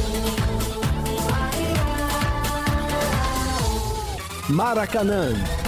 Maracanã.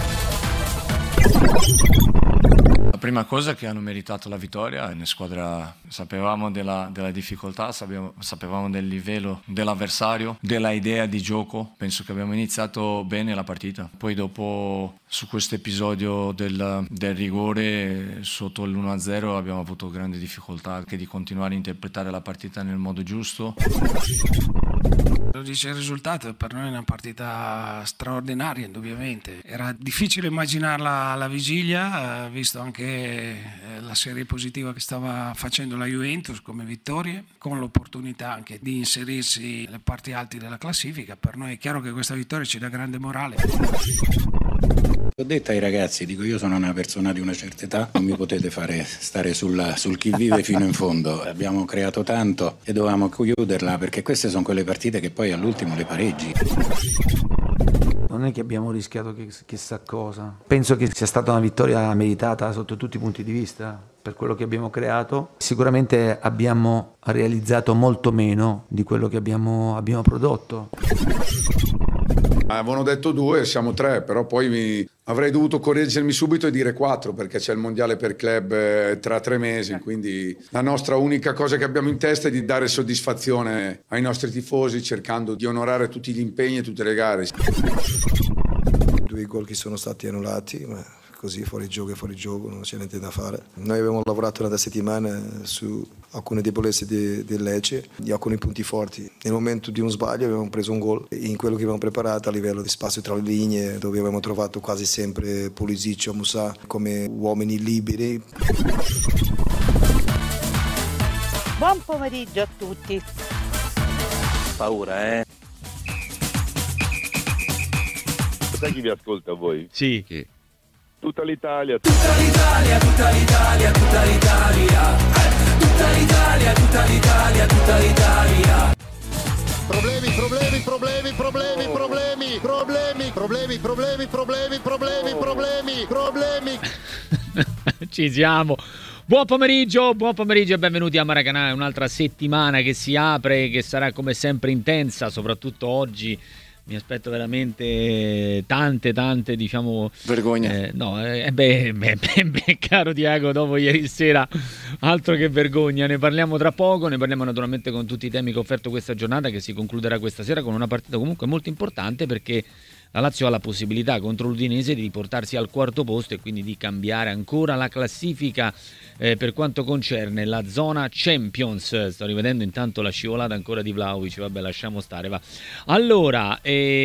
La prima cosa è che hanno meritato la vittoria, in squadra sapevamo della difficoltà, sapevamo del livello dell'avversario, della idea di gioco. Penso che abbiamo iniziato bene la partita. Poi dopo, su questo episodio del rigore sotto l'1-0, abbiamo avuto grandi difficoltà anche di continuare a interpretare la partita nel modo giusto. Lo dice il risultato, per noi è una partita straordinaria, indubbiamente. Era difficile immaginarla alla vigilia, visto anche la serie positiva che stava facendo la Juventus come vittorie, con l'opportunità anche di inserirsi nelle parti alte della classifica. Per noi è chiaro che questa vittoria ci dà grande morale. Ho detto ai ragazzi, dico, io sono una persona di una certa età, non mi potete fare stare sul chi vive fino in fondo. Abbiamo creato tanto e dovevamo chiuderla, perché queste sono quelle partite che poi all'ultimo le pareggi. Non è che abbiamo rischiato chissà cosa. Penso che sia stata una vittoria meritata sotto tutti i punti di vista, per quello che abbiamo creato. Sicuramente abbiamo realizzato molto meno di quello che abbiamo prodotto. Avevano detto 2, siamo 3, però poi avrei dovuto correggermi subito e dire 4, perché c'è il mondiale per club tra 3 mesi, quindi la nostra unica cosa che abbiamo in testa è di dare soddisfazione ai nostri tifosi, cercando di onorare tutti gli impegni e tutte le gare. 2 gol che sono stati annullati, ma così fuori gioco, non c'è niente da fare. Noi abbiamo lavorato una settimana su alcune debolezze del Lecce, di alcuni punti forti. Nel momento di un sbaglio abbiamo preso un gol in quello che abbiamo preparato a livello di spazio tra le linee, dove abbiamo trovato quasi sempre Pulisic o Musa come uomini liberi. Buon pomeriggio a tutti. Paura, Sai chi vi ascolta voi? Sì. Tutta l'Italia. Tutta l'Italia, tutta l'Italia, tutta l'Italia. Tutta l'Italia, tutta l'Italia, tutta l'Italia. Problemi. Ci siamo. Buon pomeriggio e benvenuti a Maracanã. È un'altra settimana che si apre, che sarà come sempre intensa, soprattutto oggi. Mi aspetto veramente tante, diciamo... Vergogna. Caro Diego, dopo ieri sera, altro che vergogna. Ne parliamo tra poco, ne parliamo naturalmente con tutti i temi che ho offerto questa giornata, che si concluderà questa sera con una partita comunque molto importante, perché la Lazio ha la possibilità contro l'Udinese di riportarsi al 4° posto e quindi di cambiare ancora la classifica per quanto concerne la zona Champions. Sto rivedendo intanto la scivolata ancora di Vlahovic, vabbè, lasciamo stare, va. Allora,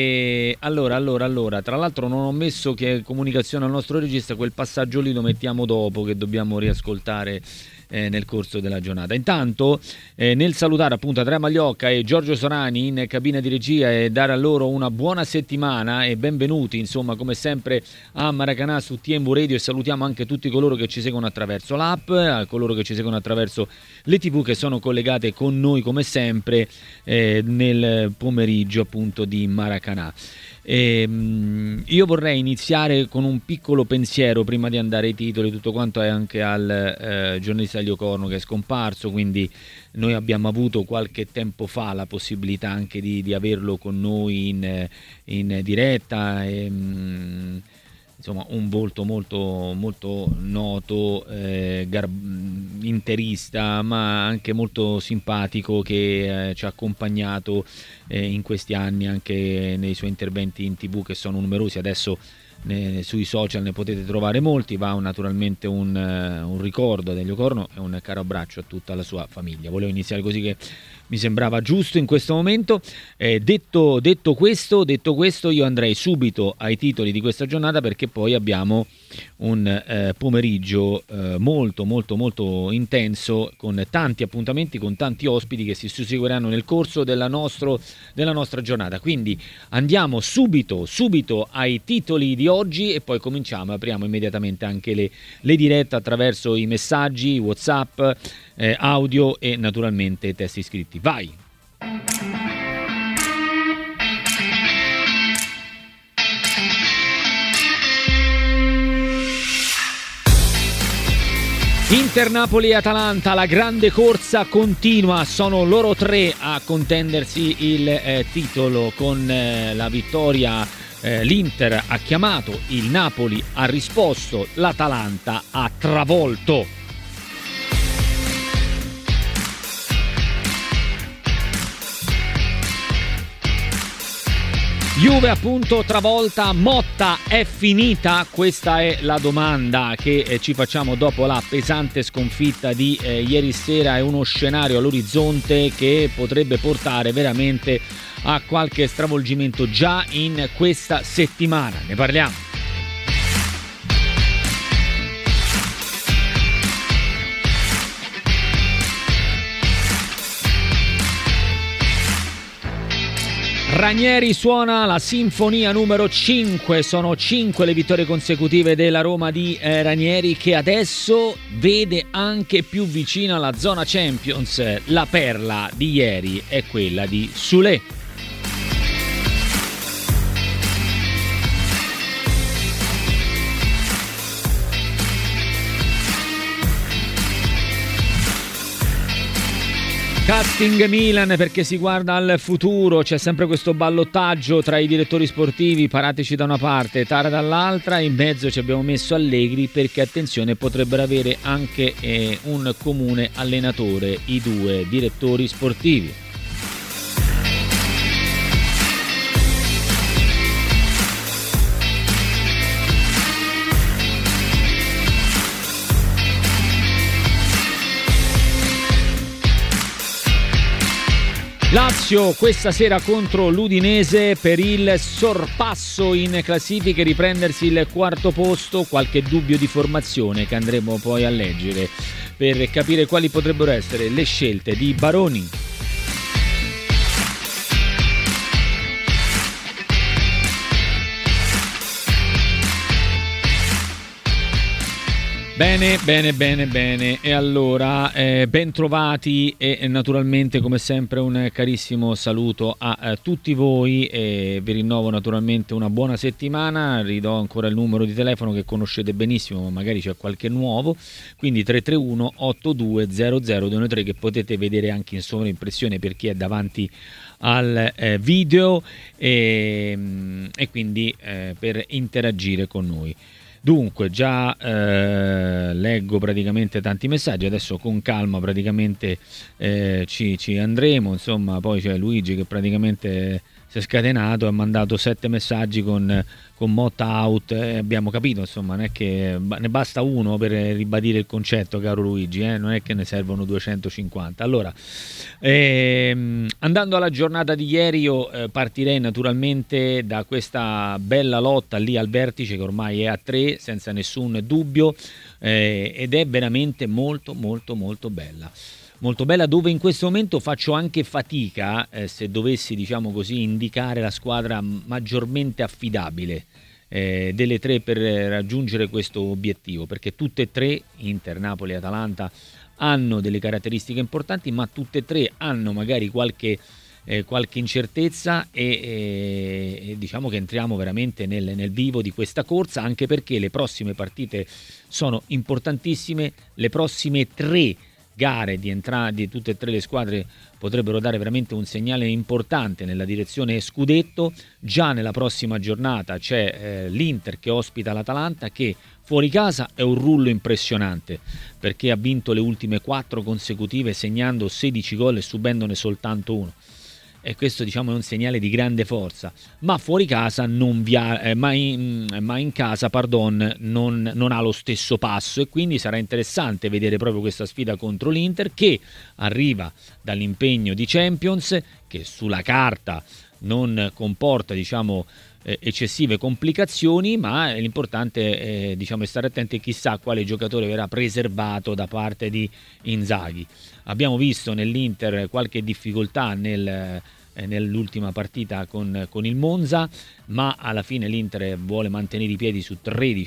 tra l'altro non ho messo che comunicazione al nostro regista, quel passaggio lì lo mettiamo dopo, che dobbiamo riascoltare nel corso della giornata. Intanto nel salutare appunto Andrea Magliocca e Giorgio Sorani in cabina di regia e dare a loro una buona settimana e benvenuti insomma come sempre a Maracanã su TMV Radio, e salutiamo anche tutti coloro che ci seguono attraverso l'app, a coloro che ci seguono attraverso le TV che sono collegate con noi come sempre nel pomeriggio appunto di Maracanã. Io vorrei iniziare con un piccolo pensiero prima di andare ai titoli, tutto quanto è anche al giornalista Elio Corno che è scomparso, quindi noi abbiamo avuto qualche tempo fa la possibilità anche di averlo con noi in diretta, insomma un volto molto, molto noto, interista, ma anche molto simpatico, che ci ha accompagnato in questi anni anche nei suoi interventi in TV, che sono numerosi. Adesso sui social ne potete trovare molti. Va naturalmente un ricordo ad Elio Corno e un caro abbraccio a tutta la sua famiglia. Volevo iniziare così, che mi sembrava giusto in questo momento. Detto questo, io andrei subito ai titoli di questa giornata, perché poi abbiamo un pomeriggio molto molto molto intenso, con tanti appuntamenti, con tanti ospiti che si susseguiranno nel corso della nostra giornata. Quindi andiamo subito ai titoli di oggi e poi apriamo immediatamente anche le dirette attraverso i messaggi, WhatsApp, audio e naturalmente testi scritti. Vai! Inter, Napoli e Atalanta, la grande corsa continua, sono loro tre a contendersi il titolo. Con la vittoria l'Inter ha chiamato, il Napoli ha risposto, l'Atalanta ha travolto. Juve appunto travolta, Motta è finita? Questa è la domanda che ci facciamo dopo la pesante sconfitta di ieri sera. È uno scenario all'orizzonte che potrebbe portare veramente a qualche stravolgimento già in questa settimana. Ne parliamo. Ranieri suona la sinfonia numero 5, sono 5 le vittorie consecutive della Roma di Ranieri, che adesso vede anche più vicina la zona Champions. La perla di ieri è quella di Soulé. Casting Milan, perché si guarda al futuro, c'è sempre questo ballottaggio tra i direttori sportivi, Paratici da una parte, Tara dall'altra, in mezzo ci abbiamo messo Allegri perché, attenzione, potrebbero avere anche un comune allenatore i due direttori sportivi. Lazio questa sera contro l'Udinese per il sorpasso in classifiche, riprendersi il quarto posto, qualche dubbio di formazione che andremo poi a leggere per capire quali potrebbero essere le scelte di Baroni. Bene. E allora, ben trovati e naturalmente come sempre un carissimo saluto a tutti voi e vi rinnovo naturalmente una buona settimana. Ridò ancora il numero di telefono che conoscete benissimo, ma magari c'è qualche nuovo, quindi 331 8200 che potete vedere anche in sovraimpressione per chi è davanti al video e quindi per interagire con noi. Dunque già leggo praticamente tanti messaggi, adesso con calma praticamente ci andremo, insomma. Poi c'è Luigi che praticamente si è scatenato, ha mandato 7 messaggi con Motta out, abbiamo capito, insomma, non è che ne basta uno per ribadire il concetto, caro Luigi, non è che ne servono 250. Allora, andando alla giornata di ieri, io partirei naturalmente da questa bella lotta lì al vertice che ormai è a 3 senza nessun dubbio, ed è veramente molto bella. Molto bella, dove in questo momento faccio anche fatica, se dovessi, diciamo così, indicare la squadra maggiormente affidabile delle tre per raggiungere questo obiettivo, perché tutte e tre, Inter, Napoli e Atalanta, hanno delle caratteristiche importanti, ma tutte e tre hanno magari qualche incertezza e diciamo che entriamo veramente nel vivo di questa corsa, anche perché le prossime partite sono importantissime. Le prossime 3 gare di tutte e 3 le squadre potrebbero dare veramente un segnale importante nella direzione scudetto. Già nella prossima giornata c'è l'Inter che ospita l'Atalanta, che fuori casa è un rullo impressionante perché ha vinto le ultime 4 consecutive segnando 16 gol e subendone soltanto 1. E questo, diciamo, è un segnale di grande forza, ma fuori casa ma in casa non ha lo stesso passo, e quindi sarà interessante vedere proprio questa sfida contro l'Inter, che arriva dall'impegno di Champions, che sulla carta non comporta, diciamo, eccessive complicazioni, ma l'importante è stare attenti, e chissà quale giocatore verrà preservato da parte di Inzaghi. Abbiamo visto nell'Inter qualche difficoltà nell'ultima partita con il Monza, ma alla fine l'Inter vuole mantenere i piedi su 3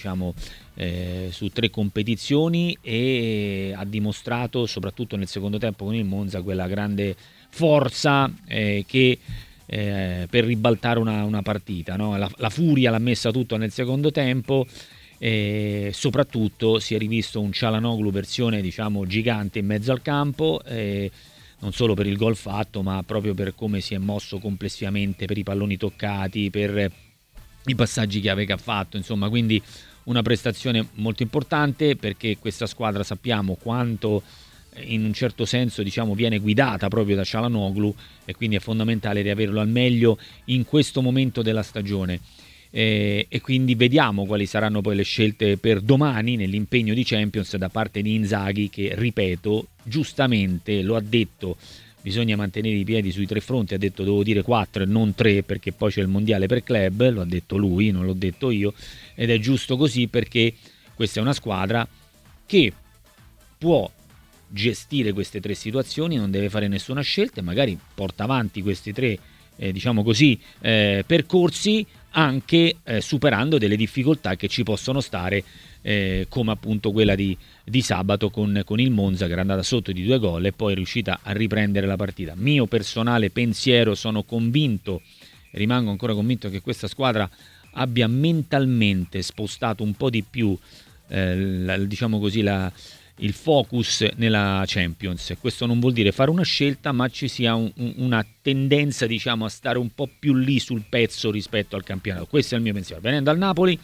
su 3 competizioni, e ha dimostrato soprattutto nel secondo tempo con il Monza quella grande forza che per ribaltare una partita, no? La furia l'ha messa tutto nel secondo tempo, E soprattutto si è rivisto un Çalhanoğlu versione, diciamo, gigante in mezzo al campo, non solo per il gol fatto, ma proprio per come si è mosso complessivamente, per i palloni toccati, per i passaggi chiave che ha fatto, insomma, quindi una prestazione molto importante, perché questa squadra sappiamo quanto in un certo senso, diciamo, viene guidata proprio da Çalhanoğlu, e quindi è fondamentale riaverlo al meglio in questo momento della stagione. E quindi vediamo quali saranno poi le scelte per domani nell'impegno di Champions da parte di Inzaghi, che, ripeto, giustamente lo ha detto, bisogna mantenere i piedi sui 3 fronti, ha detto devo dire 4 e non 3 perché poi c'è il mondiale per club, lo ha detto lui, non l'ho detto io, ed è giusto così, perché questa è una squadra che può gestire queste 3 situazioni, non deve fare nessuna scelta e magari porta avanti questi 3 diciamo così percorsi, anche superando delle difficoltà che ci possono stare, come appunto quella di sabato con il Monza, che era andata sotto di 2 gol e poi è riuscita a riprendere la partita. Mio personale pensiero, sono convinto, rimango ancora convinto che questa squadra abbia mentalmente spostato un po' di più diciamo così il focus nella Champions. Questo non vuol dire fare una scelta, ma ci sia una tendenza, diciamo, a stare un po' più lì sul pezzo rispetto al campionato. Questo è il mio pensiero. Venendo al Napoli,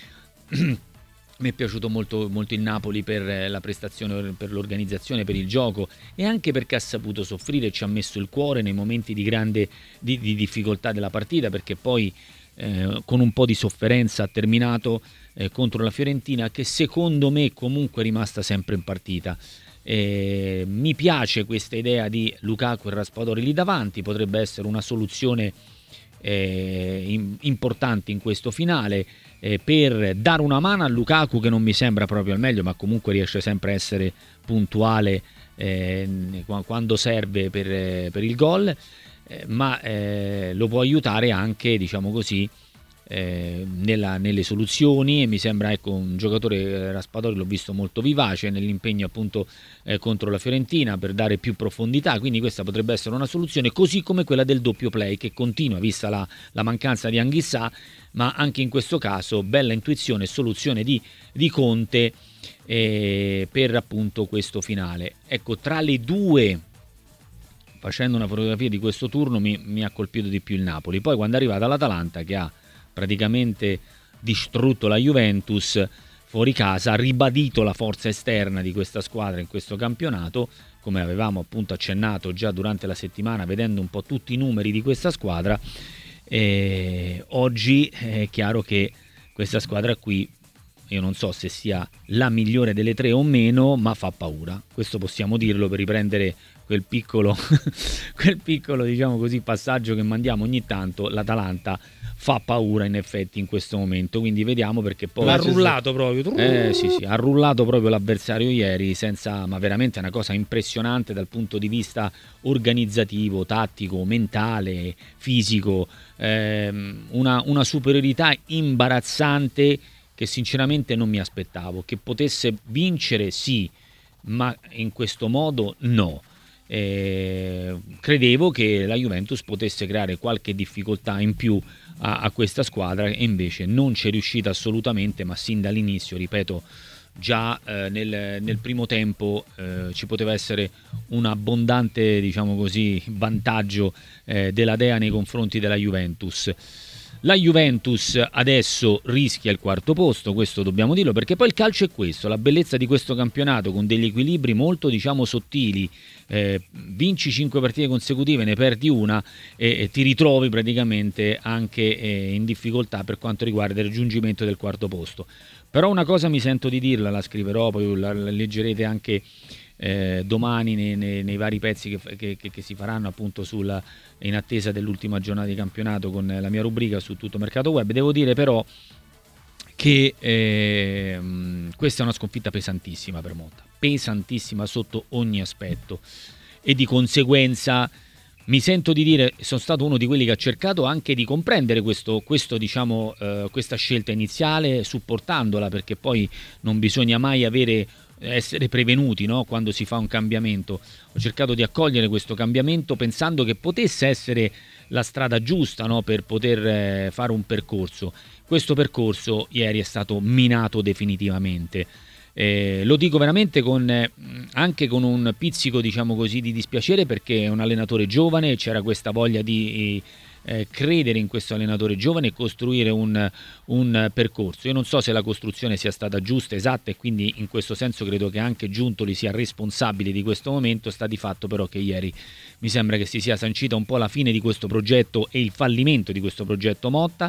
mi è piaciuto molto, molto il Napoli per la prestazione, per l'organizzazione, per il gioco, e anche perché ha saputo soffrire e ci ha messo il cuore nei momenti di grande di difficoltà della partita, perché poi con un po' di sofferenza ha terminato contro la Fiorentina, che secondo me comunque è rimasta sempre in partita. Mi piace questa idea di Lukaku e Raspadori lì davanti, potrebbe essere una soluzione importante in questo finale, per dare una mano a Lukaku, che non mi sembra proprio al meglio, ma comunque riesce sempre a essere puntuale quando serve per il gol, ma lo può aiutare anche, diciamo così, nelle soluzioni, e mi sembra, ecco, un giocatore, Raspadori, l'ho visto molto vivace nell'impegno appunto contro la Fiorentina, per dare più profondità, quindi questa potrebbe essere una soluzione, così come quella del doppio play che continua, vista la mancanza di Anghissà, ma anche in questo caso bella intuizione e soluzione di Conte per appunto questo finale. Ecco, tra le due, facendo una fotografia di questo turno, mi ha colpito di più il Napoli. Poi quando è arrivata l'Atalanta, che ha praticamente distrutto la Juventus fuori casa, ha ribadito la forza esterna di questa squadra in questo campionato, come avevamo appunto accennato già durante la settimana, vedendo un po' tutti i numeri di questa squadra. Oggi è chiaro che questa squadra qui, io non so se sia la migliore delle 3 o meno, ma fa paura, questo possiamo dirlo, per riprendere quel piccolo diciamo così passaggio che mandiamo ogni tanto. L'Atalanta fa paura in effetti in questo momento, quindi vediamo, perché poi l'ha rullato proprio. sì, ha rullato proprio l'avversario ieri, ma veramente è una cosa impressionante dal punto di vista organizzativo, tattico, mentale, fisico, una superiorità imbarazzante che sinceramente non mi aspettavo. Che potesse vincere sì, ma in questo modo no. Credevo che la Juventus potesse creare qualche difficoltà in più a questa squadra, e invece non c'è riuscita assolutamente, ma sin dall'inizio, ripeto, già nel primo tempo ci poteva essere un abbondante, diciamo così, vantaggio della Dea nei confronti della Juventus. La Juventus adesso rischia il 4º posto, questo dobbiamo dirlo, perché poi il calcio è questo, la bellezza di questo campionato, con degli equilibri molto, diciamo, sottili. Vinci 5 partite consecutive, ne perdi una e ti ritrovi praticamente anche in difficoltà per quanto riguarda il raggiungimento del 4º posto. Però una cosa mi sento di dirla, la scriverò, poi la leggerete anche domani nei vari pezzi che si faranno appunto in attesa dell'ultima giornata di campionato, con la mia rubrica su Tutto Mercato Web. Devo dire però che questa è una sconfitta pesantissima per Motta, pesantissima sotto ogni aspetto, e di conseguenza mi sento di dire, sono stato uno di quelli che ha cercato anche di comprendere questo diciamo, questa scelta iniziale, supportandola, perché poi non bisogna mai essere prevenuti, no? Quando si fa un cambiamento. Ho cercato di accogliere questo cambiamento pensando che potesse essere la strada giusta, no, per poter fare un percorso. Questo percorso ieri è stato minato definitivamente. Lo dico veramente anche con un pizzico, diciamo così, di dispiacere, perché è un allenatore giovane e c'era questa voglia di credere in questo allenatore giovane e costruire un percorso. Io non so se la costruzione sia stata giusta, esatta, e quindi in questo senso credo che anche Giuntoli sia responsabile di questo momento. Sta di fatto però che ieri mi sembra che si sia sancita un po' la fine di questo progetto e il fallimento di questo progetto Motta.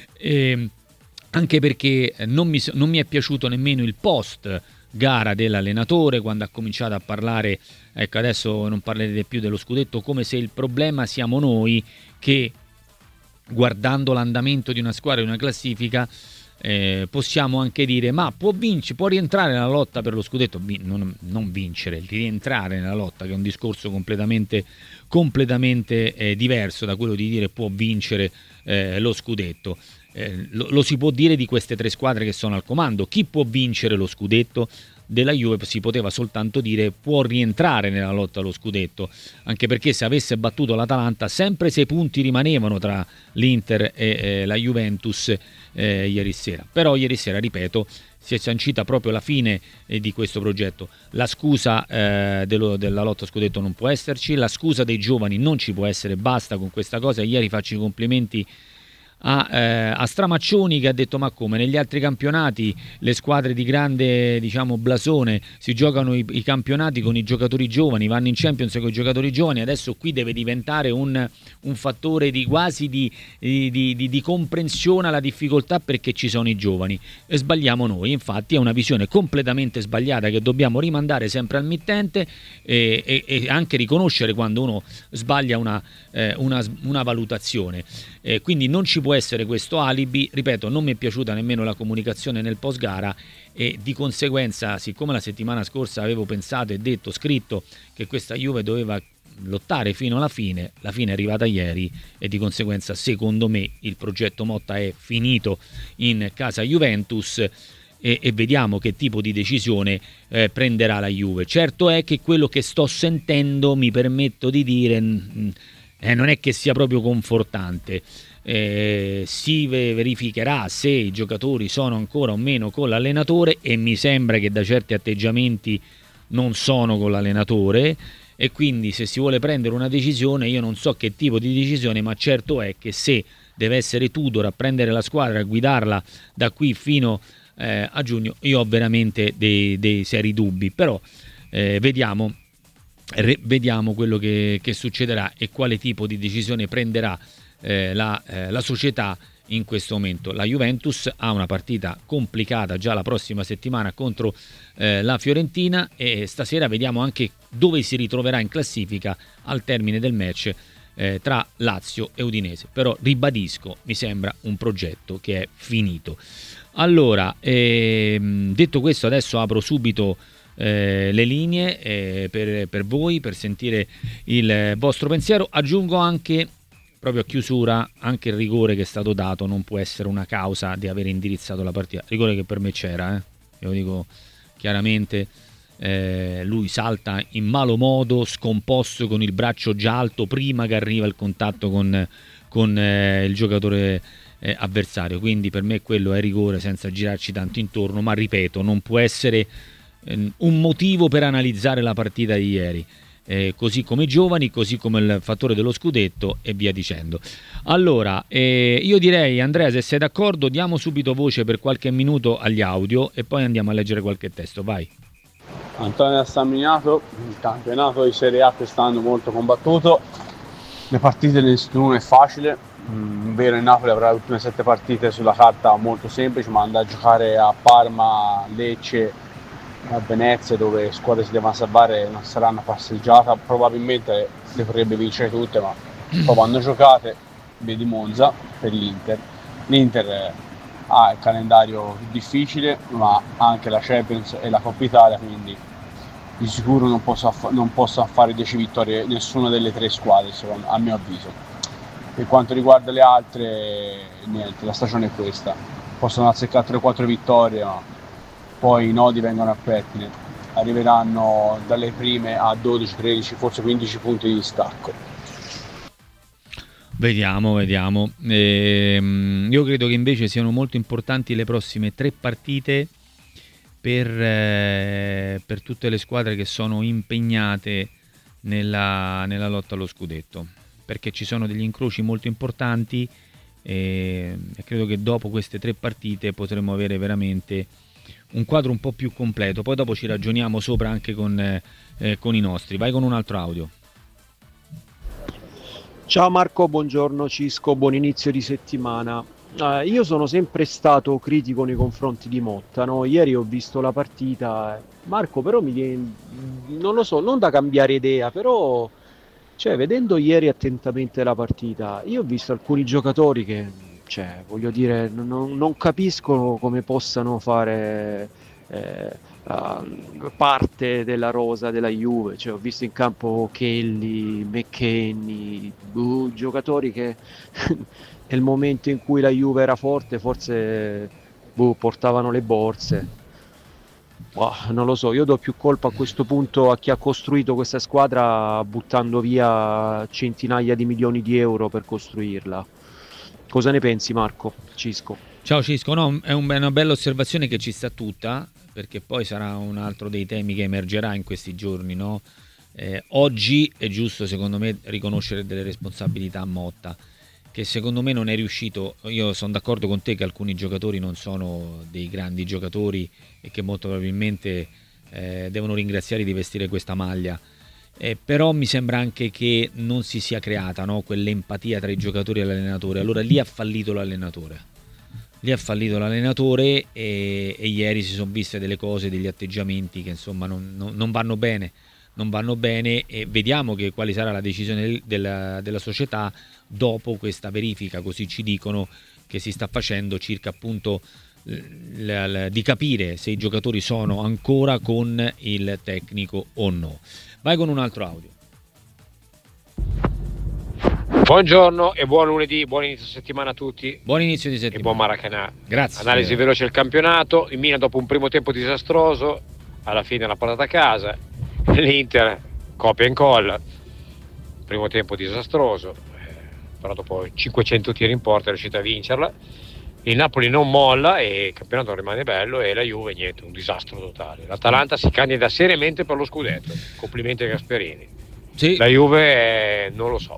Anche perché non mi è piaciuto nemmeno il post gara dell'allenatore, quando ha cominciato a parlare, ecco, adesso non parlerete più dello scudetto, come se il problema siamo noi, che guardando l'andamento di una squadra, di una classifica, possiamo anche dire ma può rientrare nella lotta per lo scudetto, non vincere, rientrare nella lotta, che è un discorso completamente diverso da quello di dire può vincere lo scudetto. Lo si può dire di queste tre squadre che sono al comando. Chi può vincere lo scudetto? Della Juve si poteva soltanto dire può rientrare nella lotta allo scudetto, anche perché se avesse battuto l'Atalanta sempre 6 punti rimanevano tra l'Inter e la Juventus ieri sera. Però ieri sera, ripeto, si è sancita proprio la fine di questo progetto. La scusa della lotta scudetto non può esserci, la scusa dei giovani non ci può essere, basta con questa cosa. Ieri faccio i complimenti a Stramaccioni, che ha detto ma come negli altri campionati le squadre di grande, diciamo, blasone si giocano i campionati con i giocatori giovani, vanno in Champions con i giocatori giovani, adesso qui deve diventare un fattore di quasi di comprensione alla difficoltà perché ci sono i giovani. E sbagliamo noi, infatti è una visione completamente sbagliata che dobbiamo rimandare sempre al mittente e anche riconoscere quando uno sbaglia una valutazione. Quindi non ci può essere questo alibi. Ripeto, non mi è piaciuta nemmeno la comunicazione nel post gara e di conseguenza, siccome la settimana scorsa avevo pensato e detto, scritto che questa Juve doveva lottare fino alla fine è arrivata ieri e di conseguenza secondo me il progetto Motta è finito in casa Juventus e vediamo che tipo di decisione prenderà la Juve. Certo è che quello che sto sentendo, mi permetto di dire, non è che sia proprio confortante. Si verificherà se i giocatori sono ancora o meno con l'allenatore e mi sembra che da certi atteggiamenti non sono con l'allenatore e quindi se si vuole prendere una decisione, io non so che tipo di decisione, ma certo è che se deve essere Tudor a prendere la squadra e guidarla da qui fino a giugno, io ho veramente dei seri dubbi, però vediamo quello che succederà e quale tipo di decisione prenderà la società in questo momento. La Juventus ha una partita complicata già la prossima settimana contro la Fiorentina e stasera vediamo anche dove si ritroverà in classifica al termine del match tra Lazio e Udinese. Però ribadisco, mi sembra un progetto che è finito. Allora, detto questo, adesso apro subito le linee per voi, per sentire il vostro pensiero. Aggiungo anche, proprio a chiusura, anche il rigore che è stato dato non può essere una causa di aver indirizzato la partita. Rigore che per me c'era, io lo dico chiaramente. Lui salta in malo modo, scomposto, con il braccio già alto prima che arriva il contatto con il giocatore avversario, quindi per me quello è rigore senza girarci tanto intorno, ma ripeto, non può essere un motivo per analizzare la partita di ieri, così come i giovani, così come il fattore dello scudetto e via dicendo. Allora, io direi, Andrea, se sei d'accordo, diamo subito voce per qualche minuto agli audio e poi andiamo a leggere qualche testo. Vai. Antonio da San Miniato. Il campionato di Serie A quest'anno molto combattuto, le partite nessuno è facile. Vero, il Napoli avrà le ultime 7 partite sulla carta molto semplici, ma andare a giocare a Parma, Lecce, a Venezia, dove squadre si devono salvare, non sarà una passeggiata, probabilmente le potrebbe vincere tutte, ma poi quando giocate, vedi Monza per l'Inter ha il calendario difficile, ma anche la Champions e la Coppa Italia, quindi di sicuro non posso fare 10 vittorie nessuna delle 3 squadre, a mio avviso. Per quanto riguarda le altre, niente, la stagione è questa, possono azzeccare 3 o 4 vittorie, ma poi i nodi vengono a pettine, arriveranno dalle prime a 12, 13, forse 15 punti di distacco. Vediamo. Io credo che invece siano molto importanti le prossime 3 partite per tutte le squadre che sono impegnate nella lotta allo scudetto, perché ci sono degli incroci molto importanti e credo che dopo queste 3 partite potremo avere veramente un quadro un po' più completo. Poi dopo ci ragioniamo sopra anche con i nostri. Vai con un altro audio. Ciao Marco, buongiorno Cisco, buon inizio di settimana. Io sono sempre stato critico nei confronti di Motta, no? Ieri ho visto la partita, Marco, però non lo so, non da cambiare idea, però vedendo ieri attentamente la partita, io ho visto alcuni giocatori che, voglio dire, non capisco come possano fare parte della rosa della Juve. Ho visto in campo Kelly, McKennie, giocatori che nel momento in cui la Juve era forte forse portavano le borse. Non lo so, io do più colpa a questo punto a chi ha costruito questa squadra buttando via centinaia di milioni di euro per costruirla. Cosa ne pensi, Marco? Cisco. Ciao Cisco, no, è una bella osservazione che ci sta tutta, perché poi sarà un altro dei temi che emergerà in questi giorni, no? Oggi è giusto secondo me riconoscere delle responsabilità a Motta, che secondo me non è riuscito. Io sono d'accordo con te che alcuni giocatori non sono dei grandi giocatori e che molto probabilmente devono ringraziare di vestire questa maglia, però mi sembra anche che non si sia creata, no, quell'empatia tra i giocatori e l'allenatore. Allora lì ha fallito l'allenatore e ieri si sono viste delle cose, degli atteggiamenti che insomma non vanno bene e vediamo quali sarà la decisione della società dopo questa verifica, così ci dicono, che si sta facendo circa appunto di capire se i giocatori sono ancora con il tecnico o no. Vai con un altro audio. Buongiorno e buon lunedì, buon inizio settimana a tutti. Buon inizio di settimana. E buon Maracanã. Grazie. Analisi veloce del campionato. Il Milan dopo un primo tempo disastroso, alla fine l'ha portata a casa. L'Inter copia e incolla. Primo tempo disastroso, però dopo 500 tiri in porta è riuscita a vincerla. Il Napoli non molla e il campionato rimane bello, e la Juve niente, un disastro totale. L'Atalanta si candida seriamente per lo scudetto. Complimenti a Gasperini. Sì. La Juve non lo so,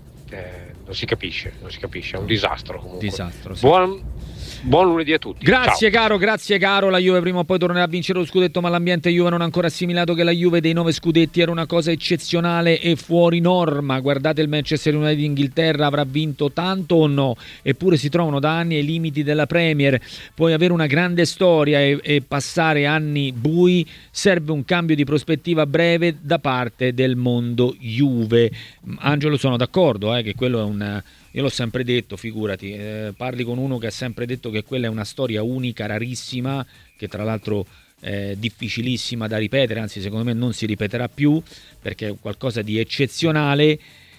non si capisce, è un disastro comunque. Disastro, sì. Buon lunedì a tutti. Grazie Ciao. caro. La Juve prima o poi tornerà a vincere lo scudetto, ma l'ambiente Juve non ha ancora assimilato che la Juve dei 9 scudetti era una cosa eccezionale e fuori norma. Guardate il Manchester United di Inghilterra, avrà vinto tanto o no? Eppure si trovano da anni ai limiti della Premier. Puoi avere una grande storia e passare anni bui, serve un cambio di prospettiva breve da parte del mondo Juve. Angelo, sono d'accordo che quello è io l'ho sempre detto, figurati, parli con uno che ha sempre detto che quella è una storia unica, rarissima, che tra l'altro è difficilissima da ripetere, anzi secondo me non si ripeterà più, perché è qualcosa di eccezionale.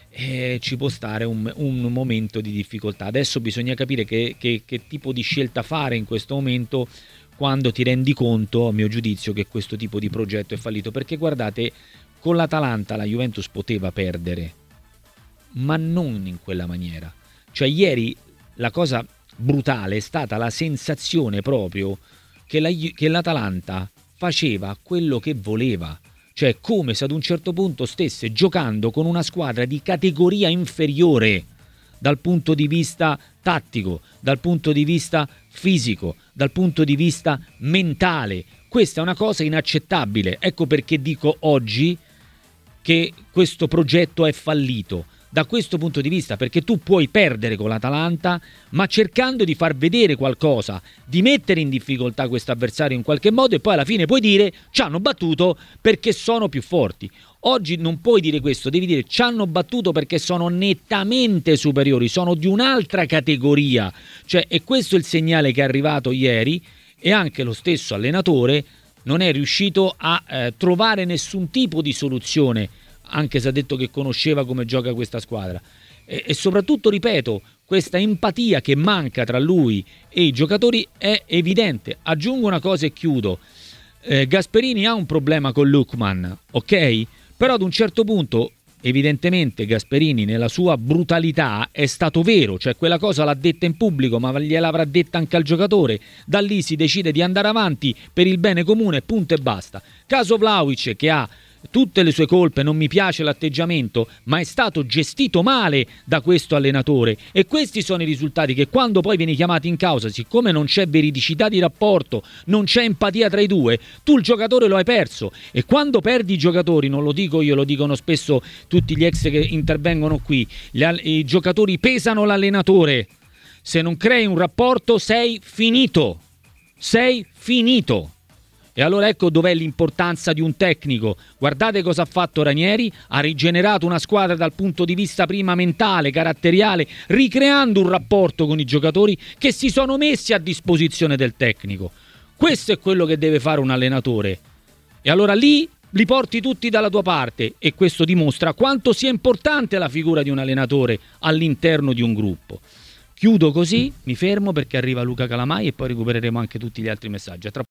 Ci può stare un momento di difficoltà. Adesso bisogna capire che tipo di scelta fare in questo momento, quando ti rendi conto, a mio giudizio, che questo tipo di progetto è fallito. Perché guardate, con l'Atalanta la Juventus poteva perdere, ma non in quella maniera. Cioè ieri la cosa brutale è stata la sensazione proprio che l'Atalanta faceva quello che voleva, cioè come se ad un certo punto stesse giocando con una squadra di categoria inferiore dal punto di vista tattico, dal punto di vista fisico, dal punto di vista mentale. Questa è una cosa inaccettabile. Ecco perché dico oggi che questo progetto è fallito da questo punto di vista, perché tu puoi perdere con l'Atalanta, ma cercando di far vedere qualcosa, di mettere in difficoltà questo avversario in qualche modo, e poi alla fine puoi dire ci hanno battuto perché sono più forti. Oggi non puoi dire questo, devi dire ci hanno battuto perché sono nettamente superiori, sono di un'altra categoria. Cioè, e questo è il segnale che è arrivato ieri, e anche lo stesso allenatore non è riuscito a trovare nessun tipo di soluzione, anche se ha detto che conosceva come gioca questa squadra. E soprattutto, ripeto, questa empatia che manca tra lui e i giocatori è evidente. Aggiungo una cosa e chiudo. Gasperini ha un problema con Lookman, ok? Però ad un certo punto evidentemente Gasperini nella sua brutalità è stato vero, cioè quella cosa l'ha detta in pubblico, ma gliel'avrà detta anche al giocatore. Da lì si decide di andare avanti per il bene comune, punto e basta. Caso Vlahovic, che ha tutte le sue colpe, non mi piace l'atteggiamento, ma è stato gestito male da questo allenatore, e questi sono i risultati che quando poi vieni chiamati in causa, siccome non c'è veridicità di rapporto, non c'è empatia tra i due, tu il giocatore lo hai perso. E quando perdi i giocatori, non lo dico io, lo dicono spesso tutti gli ex che intervengono qui, i giocatori pesano l'allenatore. Se non crei un rapporto sei finito. E allora ecco dov'è l'importanza di un tecnico. Guardate cosa ha fatto Ranieri: ha rigenerato una squadra dal punto di vista prima mentale, caratteriale, ricreando un rapporto con i giocatori che si sono messi a disposizione del tecnico. Questo è quello che deve fare un allenatore, e allora lì li porti tutti dalla tua parte, e questo dimostra quanto sia importante la figura di un allenatore all'interno di un gruppo. Chiudo così, mi fermo perché arriva Luca Calamai e poi recupereremo anche tutti gli altri messaggi.